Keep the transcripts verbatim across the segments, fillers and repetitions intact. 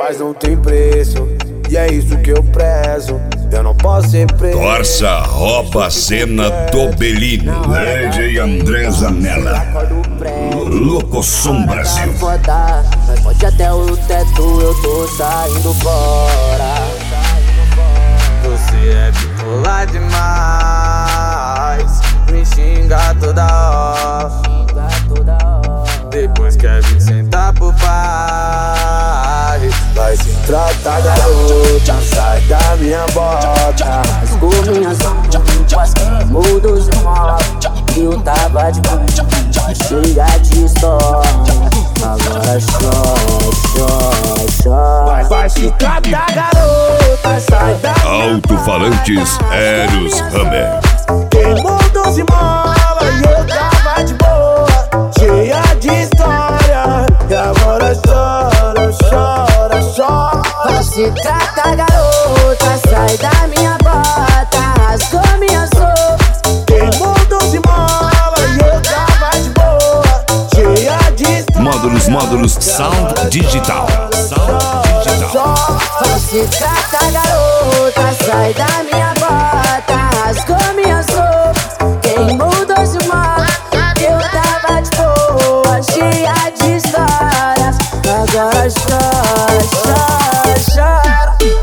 paz não tem preço, e é isso que eu prezo. Eu não posso ser preso. Torça, rouba a cena do Belino. D J André Zanella. Locosom Brasil. Mas pode até o teto, eu tô saindo fora. Você é bipolar demais, me xinga toda hora. Depois quer vir sentar pro pai. Vai se tratar, garota, sai da minha bota. Rasgou minhas roupas, muda os móveis. Eu tava de boa, cheia de história. Agora chora, chora, chora. Vai se tratar, garota, sai da minha bota. Alto-falantes Eros Hammer. Queimou doze molas e eu tava de boa, cheia de história. E agora chora, chora, chora. Vai se tratar, garota, sai da minha bota. Rasgou minhas roupas, Queimou doze molas e eu tava de boa, cheia de história. Módulos, módulos, Sound Digital. Sound Digital. vai se tratar, garota, sai da minha bota. Rasgou minhas roupas, queimou doze molas. Eu tava de boa, cheia de histórias. Agora chora, chora, chora.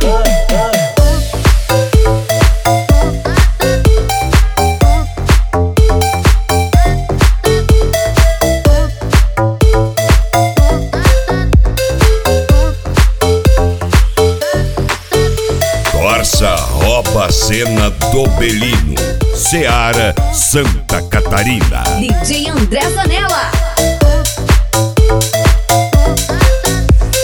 Torça, rouba a cena do Belino. Seara, Santa Catarina. D J André Zanella.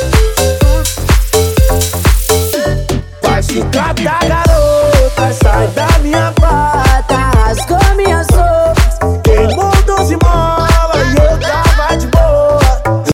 Vai se tratar, garota, sai da